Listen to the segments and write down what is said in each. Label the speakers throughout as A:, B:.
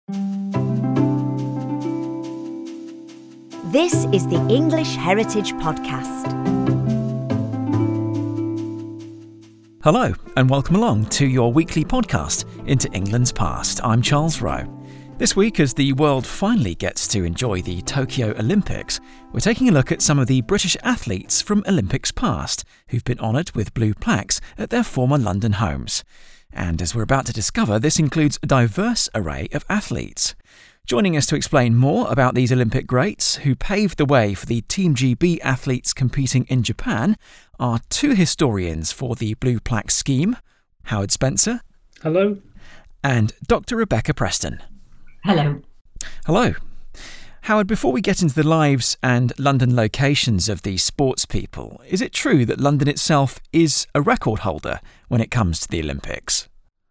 A: This is the English Heritage Podcast.
B: Hello, and welcome along to your weekly podcast into England's past. I'm Charles Rowe. This week, as the world finally gets to enjoy the Tokyo Olympics, we're taking a look at some of the British athletes from Olympics past who've been honoured with blue plaques at their former London homes. And as we're about to discover, this includes a diverse array of athletes. Joining us to explain more about these Olympic greats who paved the way for the Team GB athletes competing in Japan are two historians for the Blue Plaque scheme, Howard Spencer.
C: Hello.
B: And Dr. Rebecca Preston.
D: Hello.
B: Hello. Howard, before we get into the lives and London locations of these sports people, is it true that London itself is a record holder when it comes to the Olympics?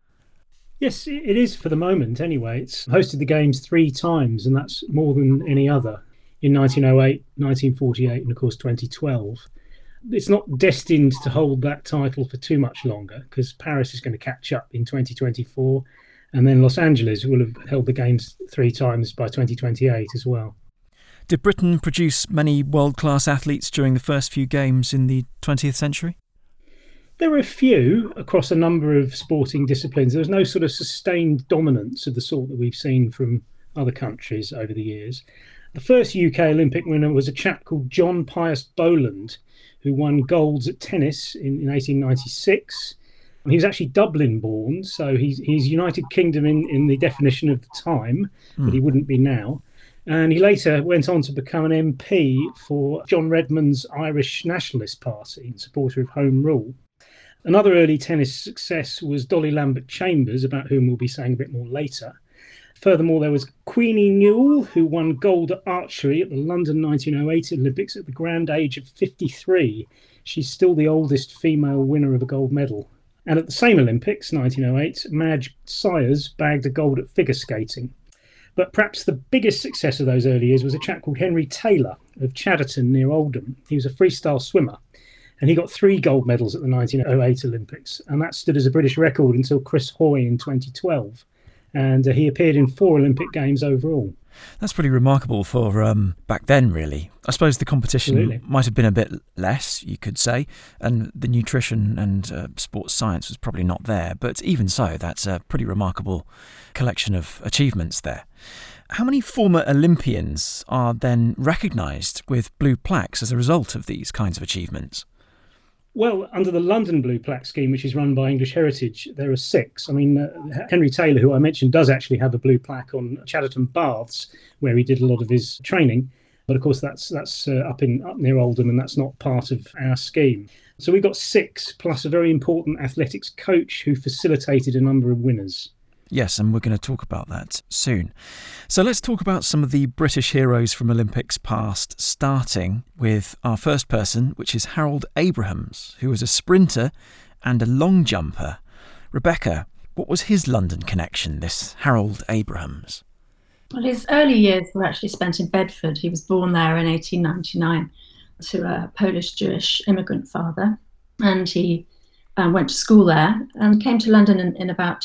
C: Yes, it is for the moment anyway. It's hosted the Games 3 times, and that's more than any other, in 1908, 1948 and of course 2012. It's not destined to hold that title for too much longer because Paris is going to catch up in 2024 and then Los Angeles will have held the Games 3 times by 2028 as well.
B: Did Britain produce many world-class athletes during the first few games in the 20th century?
C: There were a few across a number of sporting disciplines. There was no sort of sustained dominance of the sort that we've seen from other countries over the years. The first UK Olympic winner was a chap called John Pius Boland, who won golds at tennis in 1896. He was actually Dublin born, so he's United Kingdom in the definition of the time, but he wouldn't be now. And he later went on to become an MP for John Redmond's Irish Nationalist Party and supporter of Home Rule. Another early tennis success was Dolly Lambert-Chambers, about whom we'll be saying a bit more later. Furthermore, there was Queenie Newell, who won gold at archery at the London 1908 Olympics at the grand age of 53. She's still the oldest female winner of a gold medal. And at the same Olympics, 1908, Madge Syers bagged a gold at figure skating. But perhaps the biggest success of those early years was a chap called Henry Taylor of Chadderton near Oldham. He was a freestyle swimmer. And he got 3 gold medals at the 1908 Olympics. And that stood as a British record until Chris Hoy in 2012. And he appeared in 4 Olympic Games overall.
B: That's pretty remarkable for back then, really. I suppose the competition might have been a bit less, you could say, and the nutrition and sports science was probably not there. But even so, that's a pretty remarkable collection of achievements there. How many former Olympians are then recognised with blue plaques as a result of these kinds of achievements?
C: Well, under the London Blue Plaque scheme, which is run by English Heritage, there are 6. I mean, Henry Taylor, who I mentioned, does actually have a blue plaque on Chadderton Baths, where he did a lot of his training. But of course, that's up near Oldham, and that's not part of our scheme. So we've got 6, plus a very important athletics coach who facilitated a number of winners.
B: Yes, and we're going to talk about that soon. So let's talk about some of the British heroes from Olympics past, starting with our first person, which is Harold Abrahams, who was a sprinter and a long jumper. Rebecca, what was his London connection, this Harold Abrahams?
D: Well, his early years were actually spent in Bedford. He was born there in 1899 to a Polish-Jewish immigrant father, and he went to school there and came to London in about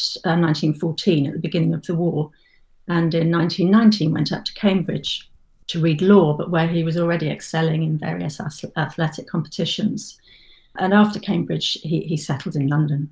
D: 1914 at the beginning of the war, and in 1919 went up to Cambridge to read law, but where he was already excelling in various athletic competitions. And after Cambridge, he settled in London.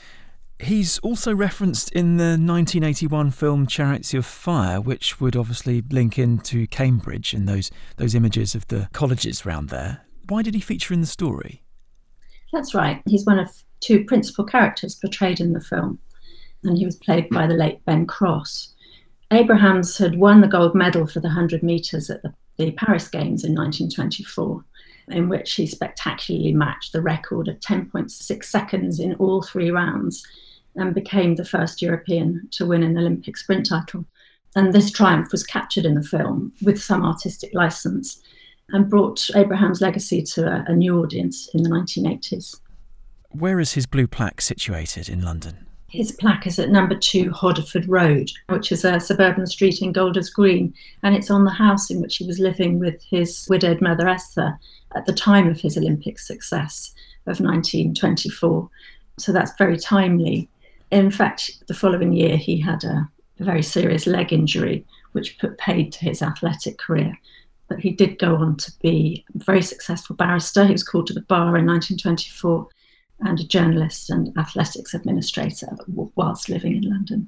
B: He's also referenced in the 1981 film Chariots of Fire, which would obviously link into Cambridge and those images of the colleges around there. Why did he feature in the story?
D: That's right. He's one of 2 principal characters portrayed in the film, and he was played by the late Ben Cross. Abrahams had won the gold medal for the 100 metres at the Paris Games in 1924, in which he spectacularly matched the record of 10.6 seconds in all 3 rounds and became the first European to win an Olympic sprint title. And this triumph was captured in the film with some artistic licence and brought Abraham's legacy to a new audience in the 1980s.
B: Where is his blue plaque situated in London?
D: His plaque is at number 2 Hodderford Road, which is a suburban street in Golders Green, and it's on the house in which he was living with his widowed mother Esther at the time of his Olympic success of 1924. So that's very timely. In fact, the following year he had a a very serious leg injury, which put paid to his athletic career. But he did go on to be a very successful barrister. He was called to the bar in 1924 and a journalist and athletics administrator whilst living in London.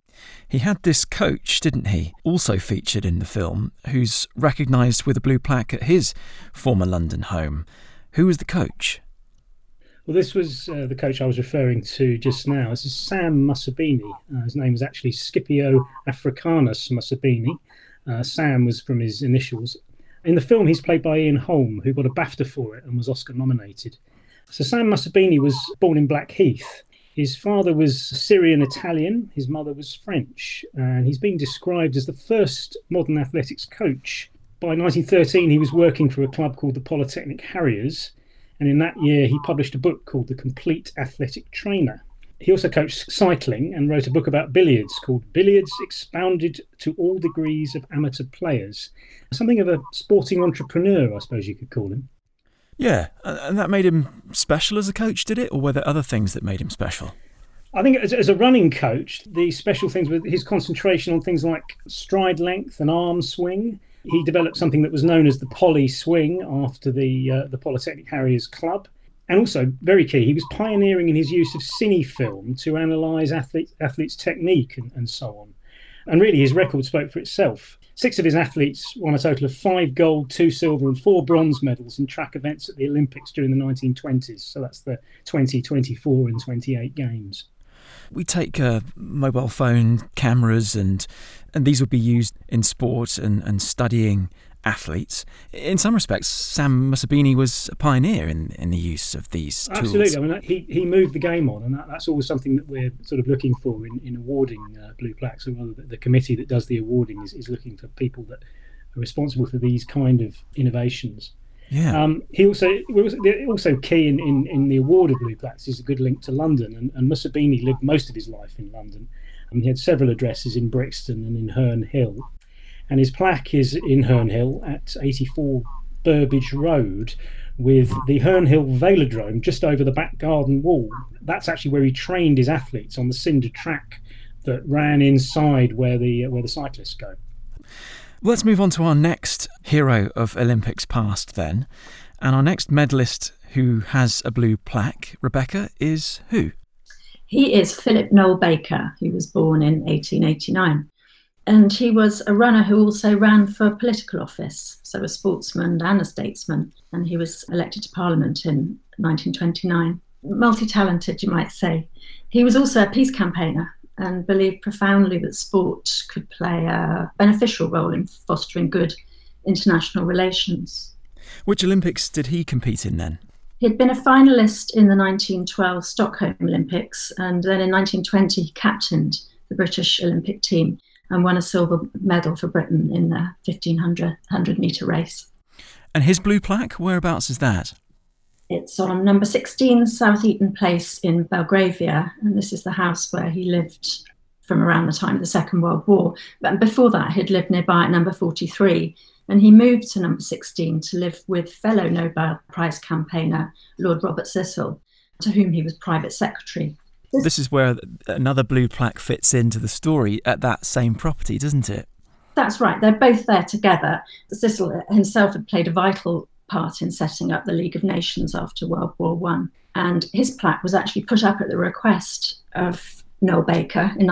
B: He had this coach, didn't he, also featured in the film, who's recognised with a blue plaque at his former London home. Who was the coach?
C: Well, this was the coach I was referring to just now. This is Sam Musabini. His name was actually Scipio Africanus Musabini. Sam was from his initials. In the film, he's played by Ian Holm, who got a BAFTA for it and was Oscar nominated. So Sam Musabini was born in Blackheath. His father was Syrian-Italian, his mother was French, and he's been described as the first modern athletics coach. By 1913, he was working for a club called the Polytechnic Harriers, and in that year he published a book called The Complete Athletic Trainer. He also coached cycling and wrote a book about billiards called Billiards Expounded to All Degrees of Amateur Players. Something of a sporting entrepreneur, I suppose you could call him.
B: Yeah, and that made him special as a coach, did it? Or were there other things that made him special?
C: I think as a running coach, the special things were his concentration on things like stride length and arm swing. He developed something that was known as the poly swing after the Polytechnic Harriers Club. And also, very key, he was pioneering in his use of cine film to analyse athletes' technique and so on. And really, his record spoke for itself. 6 of his athletes won a total of 5 gold, 2 silver and 4 bronze medals in track events at the Olympics during the 1920s. So that's the 20, 24 and 28 games.
B: We take mobile phone cameras and these would be used in sport and studying athletes. In some respects, Sam Musabini was a pioneer in the use of these tools.
C: Absolutely. I mean, he moved the game on, and that's always something that we're sort of looking for in awarding blue plaques. Or rather, the committee that does the awarding is looking for people that are responsible for these kind of innovations.
B: Yeah.
C: He also key in the award of blue plaques is a good link to London, and Musabini lived most of his life in London. He had several addresses in Brixton and in Herne Hill. And his plaque is in Herne Hill at 84 Burbage Road, with the Herne Hill Velodrome just over the back garden wall. That's actually where he trained his athletes on the cinder track that ran inside where the cyclists go.
B: Well, let's move on to our next hero of Olympics past then. And our next medalist who has a blue plaque, Rebecca, is who?
D: He is Philip Noel Baker, who was born in 1889. And he was a runner who also ran for political office, so a sportsman and a statesman. And he was elected to Parliament in 1929. Multi-talented, you might say. He was also a peace campaigner and believed profoundly that sport could play a beneficial role in fostering good international relations.
B: Which Olympics did he compete in then?
D: He'd been a finalist in the 1912 Stockholm Olympics, and then in 1920 he captained the British Olympic team and won a silver medal for Britain in the 1,500 metre race.
B: And his blue plaque, whereabouts is that?
D: It's on number 16 South Eaton Place in Belgravia, and this is the house where he lived from around the time of the Second World War. But before that, he'd lived nearby at number 43, and he moved to number 16 to live with fellow Nobel Prize campaigner Lord Robert Cecil, to whom he was private secretary.
B: This is where another blue plaque fits into the story at that same property, doesn't it?
D: That's right. They're both there together. Cecil himself had played a vital part in setting up the League of Nations after World War I. And his plaque was actually put up at the request of Noel Baker in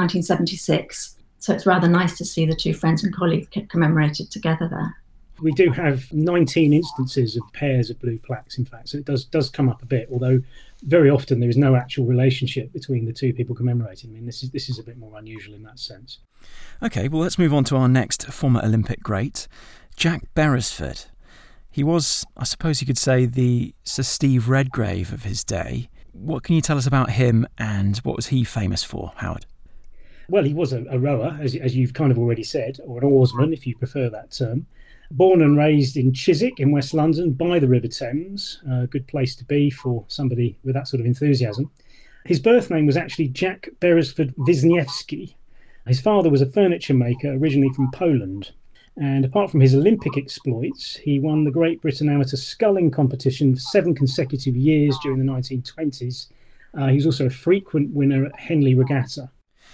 D: 1976. So it's rather nice to see the two friends and colleagues commemorated together there.
C: We do have 19 instances of pairs of blue plaques, in fact, so it does come up a bit, although very often there is no actual relationship between the two people commemorating. I mean, this is a bit more unusual in that sense. OK, well, let's move on to our next former Olympic great, Jack Beresford. He was, I suppose you could say, the Sir Steve Redgrave of his day. What can you tell us about him and what was he famous for, Howard? Well, he was a rower, as you've kind of already said, or an oarsman, if you prefer that term. Born and raised in Chiswick in West London by the River Thames, a good place to be for somebody with that sort of enthusiasm. His birth name was actually Jack Beresford Wisniewski. His father was a furniture maker originally from Poland. And apart from his Olympic exploits, he won the Great Britain Amateur Sculling competition for 7 consecutive years during the 1920s. He was also a frequent winner at Henley Regatta.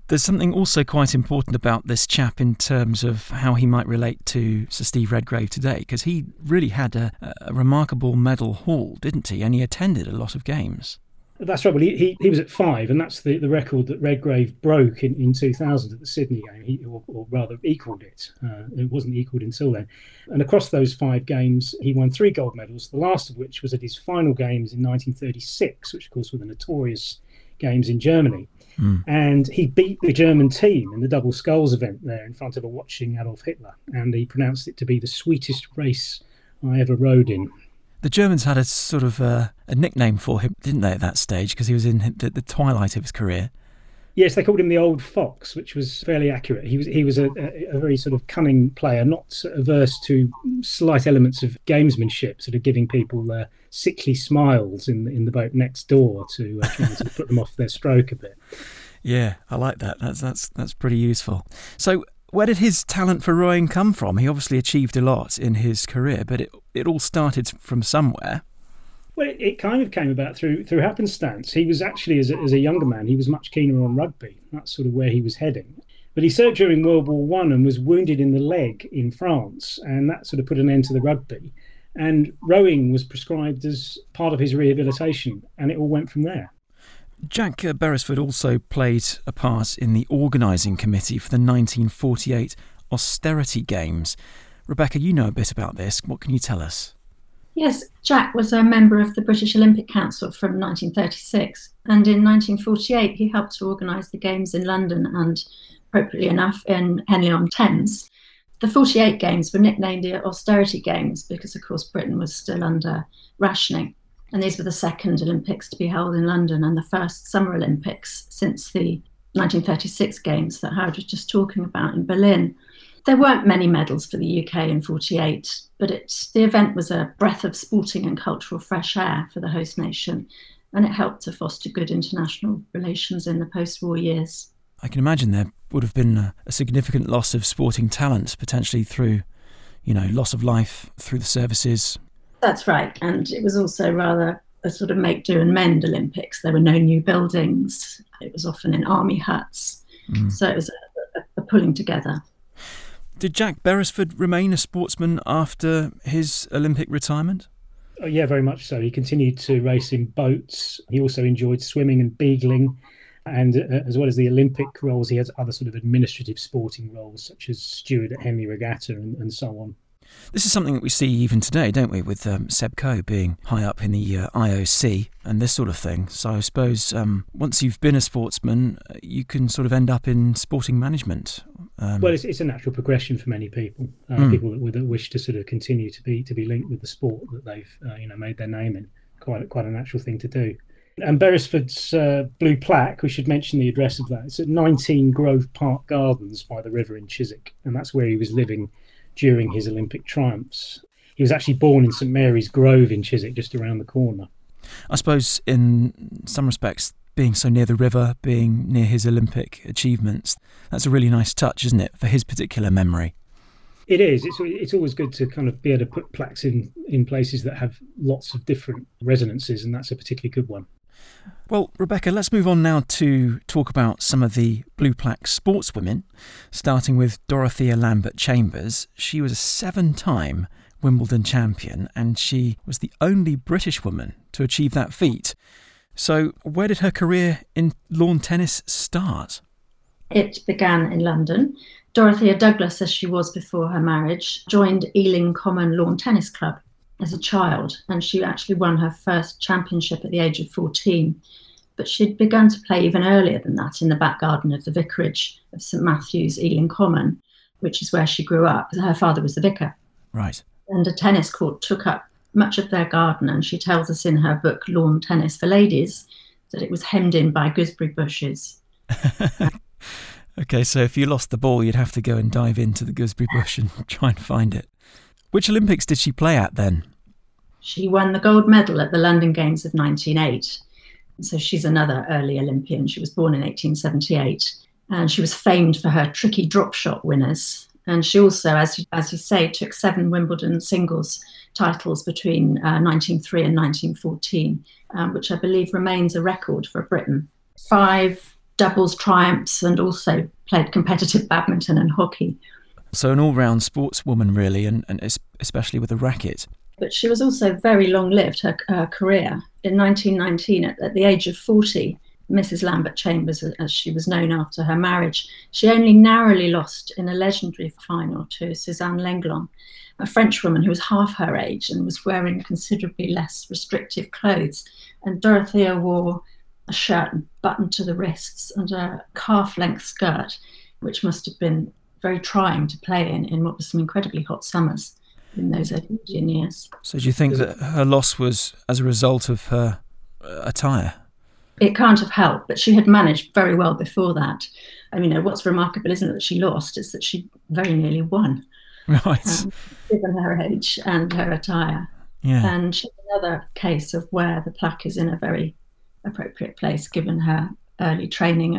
B: There's something also quite important about this chap in terms of how he might relate to Sir Steve Redgrave today, because he really had a remarkable medal haul, didn't he? And he attended a lot of games.
C: That's right. Well, he was at 5, and that's the record that Redgrave broke in 2000 at the Sydney game, or rather equalled it. It wasn't equalled until then. And across those 5 games, he won 3 gold medals, the last of which was at his final games in 1936, which of course were the notorious games in Germany. And he beat the German team in the double sculls event there in front of a watching Adolf Hitler, and he pronounced it to be the sweetest race I ever rode in.
B: The Germans had a sort of a nickname for him, didn't they, at that stage, because he was in the twilight of his career?
C: Yes, they called him the Old Fox, which was fairly accurate. He was a very sort of cunning player, not averse to slight elements of gamesmanship, sort of giving people sickly smiles in the boat next door to try and sort of put them off their stroke a bit.
B: Yeah, I like that. That's pretty useful. So, where did his talent for rowing come from? He obviously achieved a lot in his career, but it all started from somewhere.
C: Well, it kind of came about through happenstance. He was actually, as a younger man, he was much keener on rugby. That's sort of where he was heading. But he served during World War I and was wounded in the leg in France, and that sort of put an end to the rugby. And rowing was prescribed as part of his rehabilitation, and it all went from there.
B: Jack Beresford also played a part in the organising committee for the 1948 Austerity Games. Rebecca, you know a bit about this. What can you tell us?
D: Yes, Jack was a member of the British Olympic Council from 1936, and in 1948 he helped to organise the Games in London and, appropriately enough, in Henley-on-Thames. The 48 Games were nicknamed the Austerity Games because, of course, Britain was still under rationing, and these were the second Olympics to be held in London and the first Summer Olympics since the 1936 Games that Howard was just talking about in Berlin. There weren't many medals for the UK in 48, but the event was a breath of sporting and cultural fresh air for the host nation, and it helped to foster good international relations in the post-war years.
B: I can imagine there would have been a significant loss of sporting talent, potentially through, loss of life through the services.
D: That's right, and it was also rather a sort of make do and mend Olympics. There were no new buildings. It was often in army huts, so it was a pulling together.
B: Did Jack Beresford remain a sportsman after his Olympic retirement?
C: Oh, yeah, very much so. He continued to race in boats. He also enjoyed swimming and beagling. And as well as the Olympic roles, he has other sort of administrative sporting roles, such as steward at Henley Regatta and so on.
B: This is something that we see even today, don't we, with Seb Coe being high up in the IOC and this sort of thing. So I suppose once you've been a sportsman, you can sort of end up in sporting management.
C: Well, it's a natural progression for many people. People that wish to sort of continue to be linked with the sport that they've made their name in. Quite a natural thing to do. And Beresford's blue plaque, we should mention the address of that. It's at 19 Grove Park Gardens by the river in Chiswick, and that's where he was living during his Olympic triumphs. He was actually born in St Mary's Grove in Chiswick, just around the corner.
B: I suppose in some respects, being so near the river, being near his Olympic achievements, that's a really nice touch, isn't it, for his particular memory?
C: It is. It's always good to kind of be able to put plaques in places that have lots of different resonances, and that's a particularly good one.
B: Well, Rebecca, let's move on now to talk about some of the blue plaque sportswomen, starting with Dorothea Lambert-Chambers. She was a 7-time Wimbledon champion, and she was the only British woman to achieve that feat. So where did her career in lawn tennis start?
D: It began in London. Dorothea Douglas, as she was before her marriage, joined Ealing Common Lawn Tennis Club as a child, and she actually won her first championship at the age of 14. But she'd begun to play even earlier than that in the back garden of the vicarage of St Matthew's, Ealing Common, which is where she grew up. Her father was the vicar.
B: Right.
D: And a tennis court took up much of their garden, and she tells us in her book, Lawn Tennis for Ladies, that it was hemmed in by gooseberry bushes.
B: Okay, so if you lost the ball, you'd have to go and dive into the gooseberry bush and try and find it. Which Olympics did she play at then?
D: She won the gold medal at the London Games of 1908. So she's another early Olympian. She was born in 1878, and she was famed for her tricky drop shot winners. And she also, as you say, took 7 Wimbledon singles titles between 1903 and 1914, which I believe remains a record for Britain. 5 doubles triumphs and also played competitive badminton and hockey.
B: So an all-round sportswoman, really, and especially with a racket.
D: But she was also very long-lived, her career. In 1919, at the age of 40, Mrs. Lambert-Chambers, as she was known after her marriage, she only narrowly lost in a legendary final to Suzanne Lenglen, a Frenchwoman who was half her age and was wearing considerably less restrictive clothes. And Dorothea wore a shirt buttoned to the wrists and a calf-length skirt, which must have been very trying to play in what was some incredibly hot summers in those Edwardian years.
B: So do you think that her loss was as a result of her attire?
D: It can't have helped, but she had managed very well before that. I mean, what's remarkable isn't that she lost, it's that she very nearly won.
B: Right.
D: Given her age and her attire.
B: Yeah.
D: And she's another case of where the plaque is in a very appropriate place, given her early training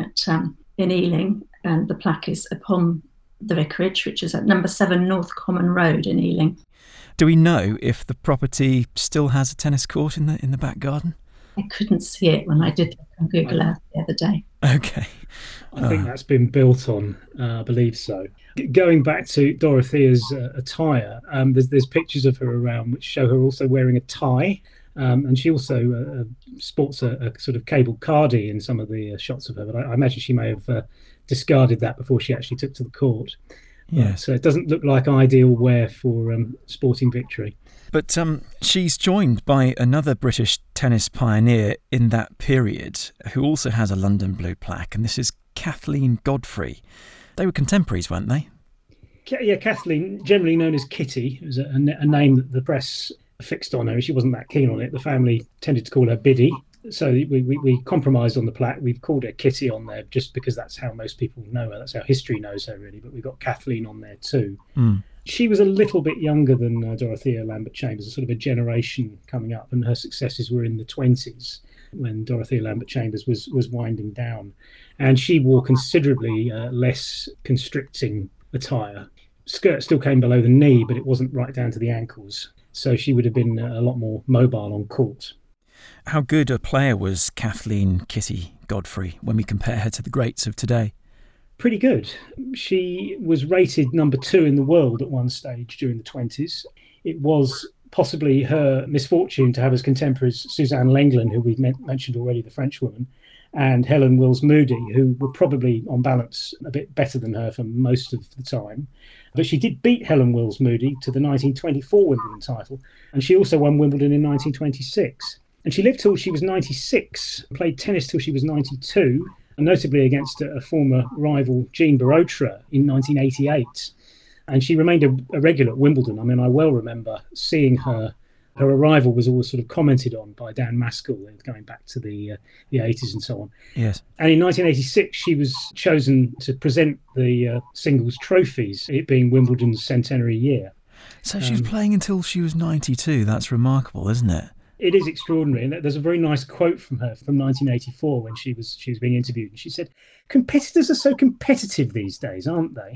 D: in Ealing, and the plaque is upon the vicarage, which is at number 7 North Common Road in Ealing.
B: Do we know if the property still has a tennis court in the back garden?
D: I couldn't see it when I did look on Google Earth the other day.
B: Okay.
C: I think that's been built on, I believe so. Going back to Dorothea's attire, there's pictures of her around which show her also wearing a tie, and she also sports a sort of cable cardie in some of the shots of her, but I imagine she may have discarded that before she actually took to the court.
B: Yeah.
C: So it doesn't look like ideal wear for sporting victory.
B: But she's joined by another British tennis pioneer in that period who also has a London Blue plaque, and this is Kathleen Godfrey. They were contemporaries, weren't they?
C: Yeah, Kathleen, generally known as Kitty, was a name that the press fixed on her. She wasn't that keen on it. The family tended to call her Biddy. So we compromised on the plaque. We've called her Kitty on there just because that's how most people know her. That's how history knows her, really. But we've got Kathleen on there too. Mm. She was a little bit younger than Dorothea Lambert-Chambers, sort of a generation coming up, and her successes were in the 20s when Dorothea Lambert-Chambers was winding down. And she wore considerably less constricting attire. Skirt still came below the knee, but it wasn't right down to the ankles. So she would have been a lot more mobile on court.
B: How good a player was Kathleen Kitty Godfrey when we compare her to the greats of today?
C: Pretty good. She was rated number 2 in the world at one stage during the 20s. It was possibly her misfortune to have as contemporaries Suzanne Lenglen, who we've mentioned already, the Frenchwoman, and Helen Wills Moody, who were probably on balance a bit better than her for most of the time. But she did beat Helen Wills Moody to the 1924 Wimbledon title, and she also won Wimbledon in 1926. And she lived till she was 96, played tennis till she was 92, and notably against a former rival, Jean Barotra, in 1988. And she remained a regular at Wimbledon. I mean, I well remember seeing her. Her arrival was always sort of commented on by Dan Maskell, going back to the 80s and so on.
B: Yes.
C: And in 1986, she was chosen to present the singles trophies, it being Wimbledon's centenary year.
B: So she was playing until she was 92. That's remarkable, isn't it?
C: It is extraordinary. And there's a very nice quote from her from 1984 when she was being interviewed. And she said, "Competitors are so competitive these days, aren't they?"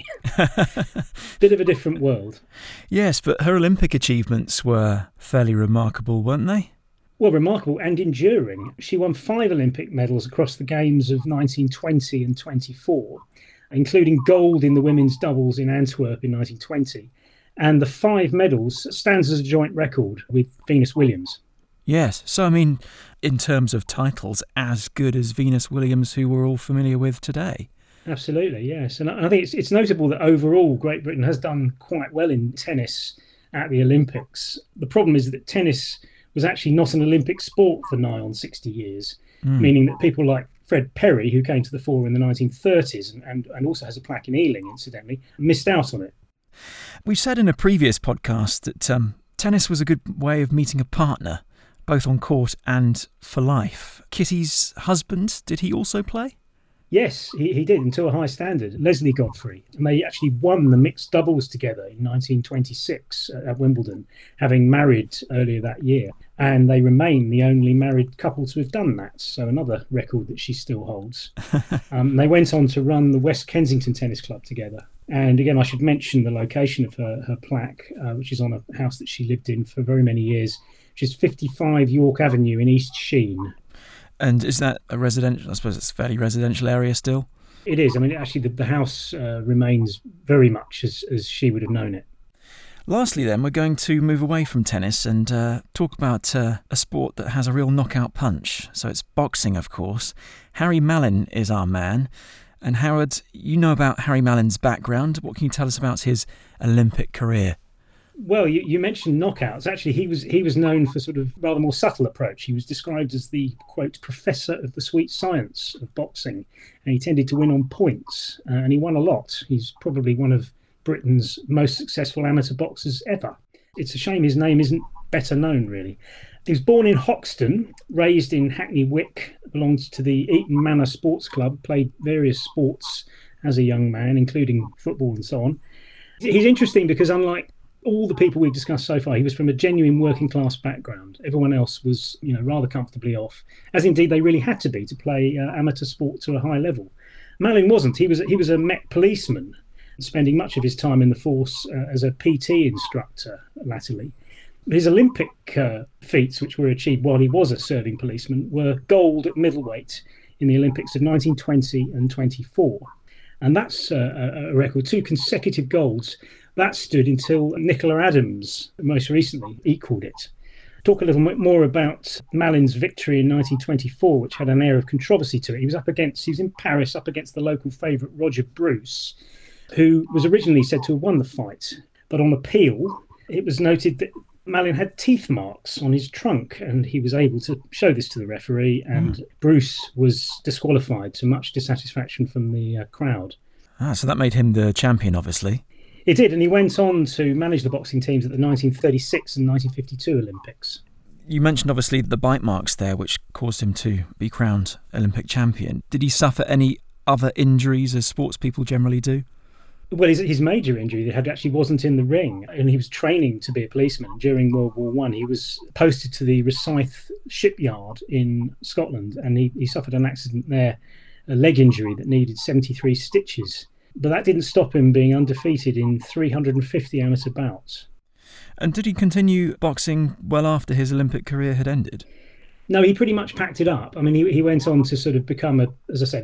C: Bit of a different world.
B: Yes, but her Olympic achievements were fairly remarkable, weren't they?
C: Well, remarkable and enduring. She won 5 Olympic medals across the games of 1920 and 24, including gold in the women's doubles in Antwerp in 1920. And the 5 medals stands as a joint record with Venus Williams.
B: Yes, so I mean, in terms of titles, as good as Venus Williams, who we're all familiar with today.
C: Absolutely, yes. And I think it's notable that overall Great Britain has done quite well in tennis at the Olympics. The problem is that tennis was actually not an Olympic sport for nigh on 60 years, meaning that people like Fred Perry, who came to the fore in the 1930s and also has a plaque in Ealing, incidentally, missed out on it.
B: We've said in a previous podcast that tennis was a good way of meeting a partner, both on court and for life. Kitty's husband, did he also play?
C: Yes, he did, and to a high standard. Leslie Godfrey. And they actually won the mixed doubles together in 1926 at Wimbledon, having married earlier that year. And they remain the only married couple to have done that. So another record that she still holds. They went on to run the West Kensington Tennis Club together. And again, I should mention the location of her plaque, which is on a house that she lived in for very many years, which is 55 York Avenue in East Sheen.
B: And is that a residential? I suppose it's a fairly residential area still.
C: It is. I mean, actually, the house remains very much as she would have known it.
B: Lastly, then, we're going to move away from tennis and talk about a sport that has a real knockout punch. So it's boxing, of course. Harry Mallin is our man. And Howard, you know about Harry Mallin's background. What can you tell us about his Olympic career?
C: Well, you mentioned knockouts. Actually, he was known for sort of rather more subtle approach. He was described as the, quote, professor of the sweet science of boxing, and he tended to win on points, and he won a lot. He's probably one of Britain's most successful amateur boxers ever. It's a shame his name isn't better known, really. He was born in Hoxton, raised in Hackney Wick, belonged to the Eton Manor Sports Club, played various sports as a young man, including football and so on. He's interesting because unlike all the people we've discussed so far, he was from a genuine working class background. Everyone else was, rather comfortably off, as indeed they really had to be to play amateur sport to a high level. Mallin wasn't. He was a Met policeman, spending much of his time in the force as a PT instructor latterly. His Olympic feats, which were achieved while he was a serving policeman, were gold at middleweight in the Olympics of 1920 and 24. And that's a record, 2 consecutive golds. That stood until Nicola Adams, most recently, equalled it. Talk a little bit more about Mallin's victory in 1924, which had an air of controversy to it. He was in Paris up against the local favourite Roger Bruce, who was originally said to have won the fight. But on appeal, it was noted that Mallin had teeth marks on his trunk, and he was able to show this to the referee, and Bruce was disqualified to much dissatisfaction from the crowd.
B: So that made him the champion, obviously.
C: It did, and he went on to manage the boxing teams at the 1936 and 1952 Olympics.
B: You mentioned, obviously, the bite marks there, which caused him to be crowned Olympic champion. Did he suffer any other injuries, as sports people generally do?
C: Well, his major injury actually wasn't in the ring, and he was training to be a policeman during World War I. He was posted to the Rosyth shipyard in Scotland, and he suffered an accident there, a leg injury that needed 73 stitches. But that didn't stop him being undefeated in 350 amateur bouts.
B: And did he continue boxing well after his Olympic career had ended?
C: No, he pretty much packed it up. I mean, he went on to sort of become, a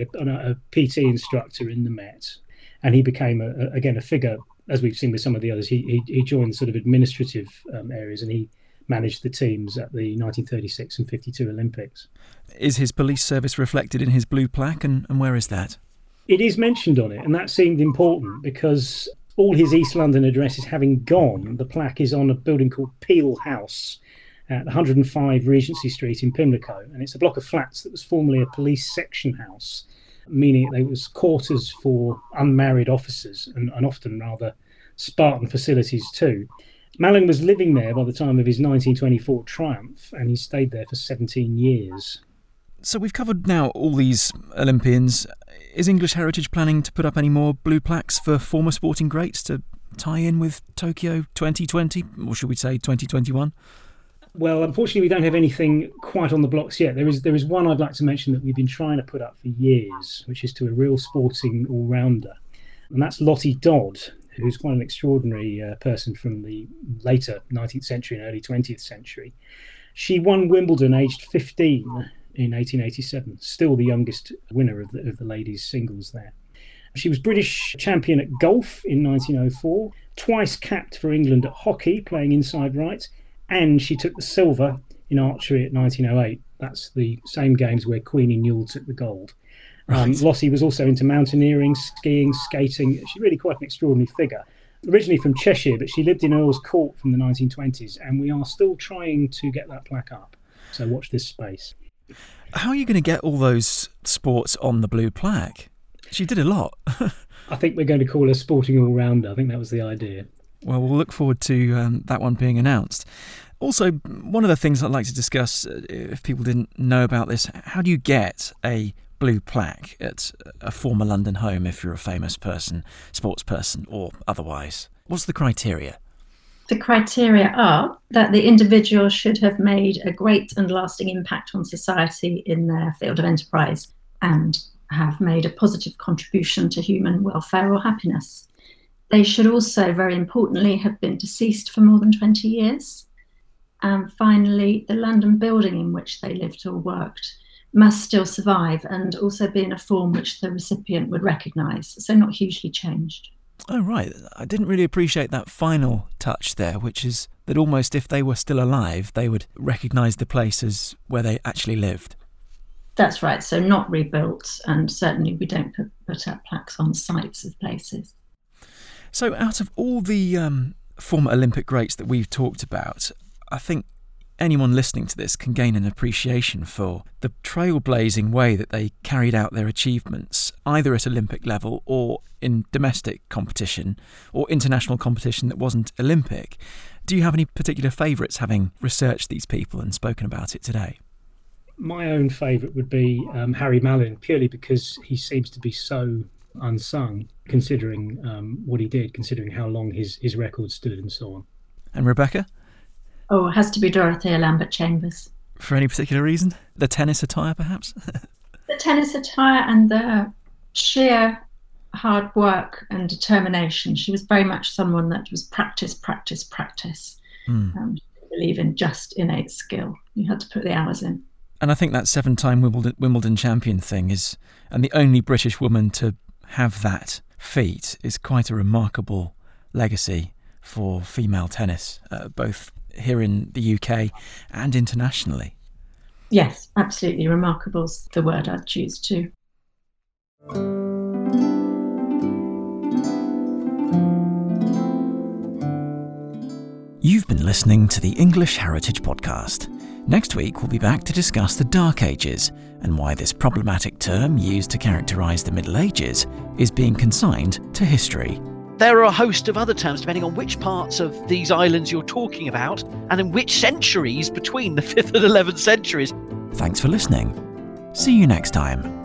C: PT instructor in the Met. And he became, a figure, as we've seen with some of the others. He joined sort of administrative areas, and he managed the teams at the 1936 and 52 Olympics.
B: Is his police service reflected in his blue plaque, and where is that?
C: It is mentioned on it, and that seemed important because all his East London addresses having gone, the plaque is on a building called Peel House at 105 Regency Street in Pimlico, and it's a block of flats that was formerly a police section house, meaning it was quarters for unmarried officers and often rather Spartan facilities too. Mallin was living there by the time of his 1924 triumph, and he stayed there for 17 years.
B: So we've covered now all these Olympians. Is English Heritage planning to put up any more blue plaques for former sporting greats to tie in with Tokyo 2020, or should we say 2021?
C: Well, unfortunately, we don't have anything quite on the blocks yet. There is one I'd like to mention that we've been trying to put up for years, which is to a real sporting all-rounder. And that's Lottie Dodd, who's quite an extraordinary person from the later 19th century and early 20th century. She won Wimbledon aged 15 in 1887, still the youngest winner of the ladies' singles there. She was British champion at golf in 1904, twice capped for England at hockey, playing inside right, and she took the silver in archery at 1908. That's the same games where Queenie Newell took the gold. Right. Lottie was also into mountaineering, skiing, skating. She's really quite an extraordinary figure. Originally from Cheshire, but she lived in Earl's Court from the 1920s, and we are still trying to get that plaque up. So watch this space.
B: How are you going to get all those sports on the blue plaque? She did a lot.
C: I think we're going to call her sporting all-rounder. I think that was the idea.
B: Well, we'll look forward to that one being announced. Also, one of the things I'd like to discuss, if people didn't know about this, how do you get a blue plaque at a former London home if you're a famous person, sports person or otherwise? What's the criteria?
D: The criteria are that the individual should have made a great and lasting impact on society in their field of enterprise and have made a positive contribution to human welfare or happiness. They should also, very importantly, have been deceased for more than 20 years. And finally, the London building in which they lived or worked must still survive and also be in a form which the recipient would recognise, so not hugely changed.
B: Oh, right. I didn't really appreciate that final touch there, which is that almost if they were still alive, they would recognise the place as where they actually lived.
D: That's right, so not rebuilt, and certainly we don't put up plaques on sites of places.
B: So out of all the former Olympic greats that we've talked about, I think anyone listening to this can gain an appreciation for the trailblazing way that they carried out their achievements, either at Olympic level or in domestic competition or international competition that wasn't Olympic. Do you have any particular favourites, having researched these people and spoken about it today?
C: My own favourite would be Harry Mallin, purely because he seems to be so unsung, considering what he did, considering how long his record stood and so on.
B: And Rebecca?
D: Oh, it has to be Dorothea Lambert-Chambers.
B: For any particular reason? The tennis attire, perhaps?
D: The tennis attire and the sheer hard work and determination. She was very much someone that was practice. She didn't believe in just innate skill. You had to put the hours in.
B: And I think that 7-time Wimbledon champion thing is, and the only British woman to have that feat, is quite a remarkable legacy for female tennis, both here in the UK and internationally.
D: Yes, absolutely. Remarkable's the word I'd choose too.
B: You've been listening to the English Heritage Podcast. Next week we'll be back to discuss the Dark Ages and why this problematic term used to characterise the Middle Ages is being consigned to history.
E: There are a host of other terms depending on which parts of these islands you're talking about and in which centuries between the 5th and 11th centuries.
B: Thanks for listening. See you next time.